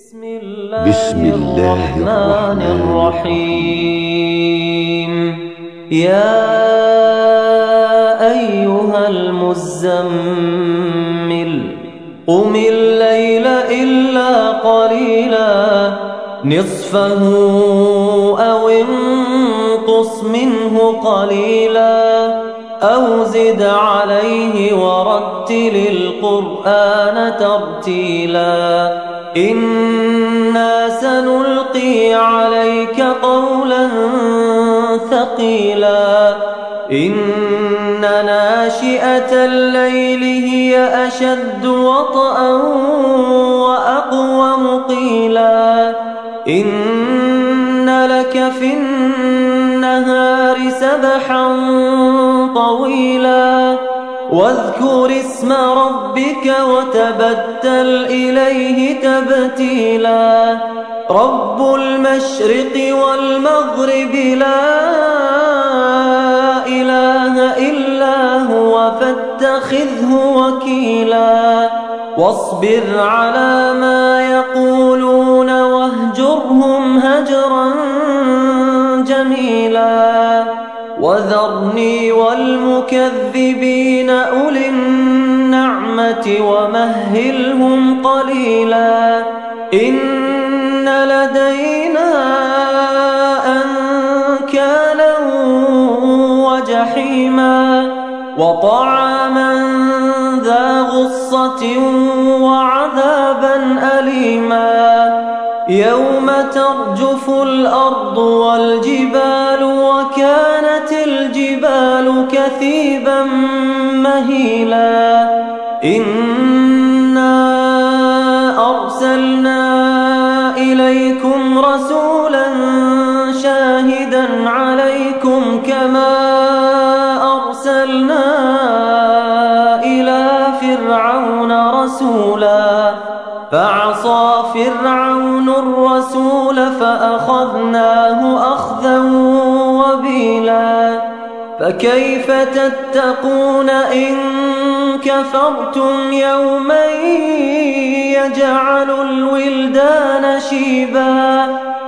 بسم الله الرحمن الرحيم. يا أيها المزمل قم الليل إلا قليلا نصفه أو انقص منه قليلا أو زد عليه ورتل القرآن ترتيلا إنا سنلقي عليك قولا ثقيلا إن ناشئة الليل هي أشد وطئا وأقوم قيلا إن لك في النهار سبحا طويلا واذكر اسم ربك وتبتل إليه تبتيلا رب المشرق والمغرب لا إله إلا هو فاتخذه وكيلا واصبر على ما يقولون واهجرهم هجرا جميلا وذرني والمكذبين أولي النعمة ومهلهم قليلا إن لدينا أنكالا وجحيما وطعاما ذا غصة وعذابا أليما يوم ترجف الأرض والجبال وكانت الجبال كثيبا مهيلا إنا أرسلنا إليكم رسولا شاهدا عليكم كما أرسلنا إلى فرعون رسولا فعصى فرعون الرسول فأخذناه أخذا وبيلا فكيف تتقون إن كفرتم يوما يجعل الولدان شيبا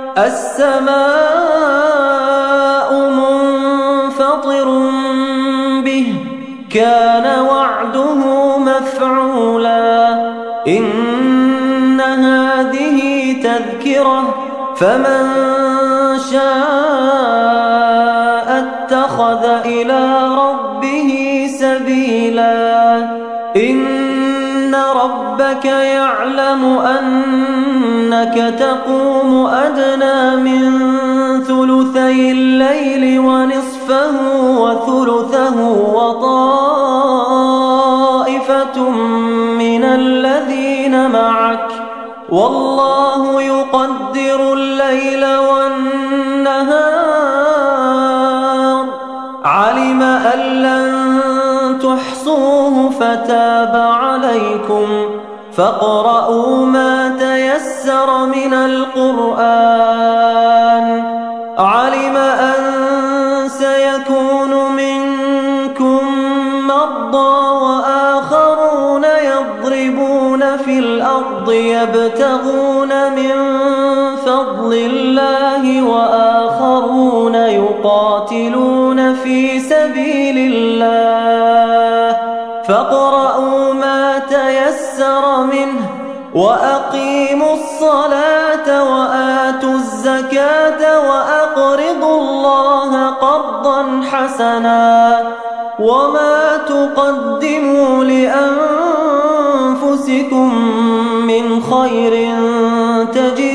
السماء منفطر به كان وعده مفعولا إن هذه تذكرة فمن شاء اتخذ إلى ربه سبيلا إن ربك يعلم أنك تقوم أدنى من ثلثي الليل ونصفه وثلثه وطائفة من الذين معك والله يقدر الليل والنهار علم أن لن تحصوه فتاب عليكم فاقرؤوا ما تيسر من القرآن علم أن سيكون منكم مرضى وآخرون يضربون في الأرض يبتغون من فضل الله وآخرون يقاتلون في سبيل الله فاقرؤوا ما تيسر منه وأقيموا الصلاة وآتوا الزكاة وأقرضوا الله قرضا حسنا وما تقدموا لأنفسكم من خير تجدوه